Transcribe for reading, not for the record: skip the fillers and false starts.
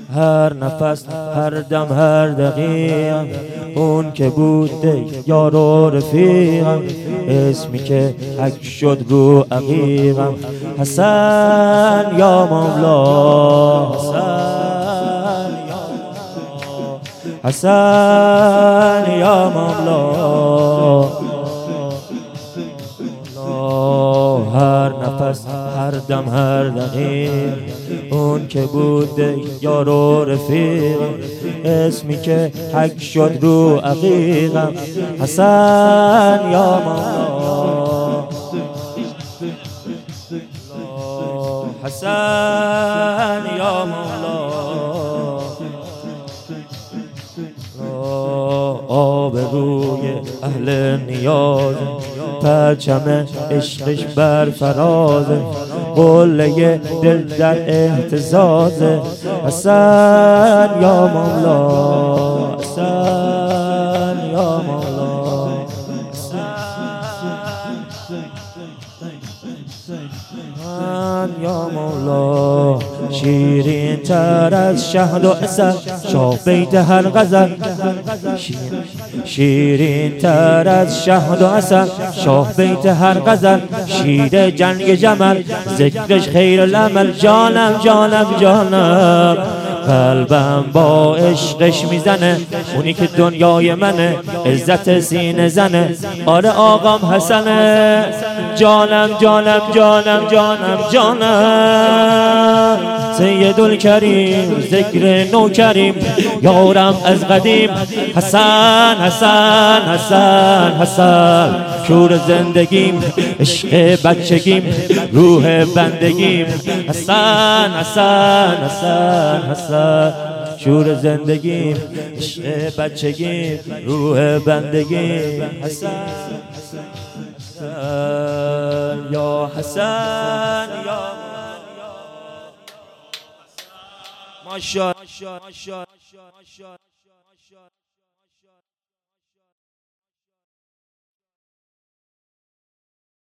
هر نفس، هر دم، هر دقیقم، اون که بود یار و رفیقم، اسمی که حک شد رو عقیقم. حسن یا مولا، حسن یا مولا، هر نفس، هر دم، هر دقیق، اون که بود یار و رفیق، اسمی که حک شد رو عقیقم. حسن یا مولا، حسن یا مولا، آب روی اهل نیاز، پرچم عشقش بر فراز، قله دل در اهتزاز. حسن یا مولا، حسن یا مولا، حسن یا مولا. شیرین تر از شهد و عسل، شاه بیت هر غزل. شیرین تر از شهد و عسل، شاه بیت هر غزل. شیر جنگ جمل، ذکرش خیر العمل. جانم جانم جانم، قلبم با عشقش میزنه، اونی که دنیای منه، عزت سینه زنه. آره آقام حسنه، جانم جانم جانم جانم جانم. سیدالکریم، ذکر نوکریم، یارم از قدیم. حسن حسن حسن حسن، شور زندگیم، عشق بچگیم، روح بندگیم. حسن حسن حسن حسن، شور زندگیم، عشق بچگیم، روح بندگیم. حسن یا حسن یا ماشاءالله.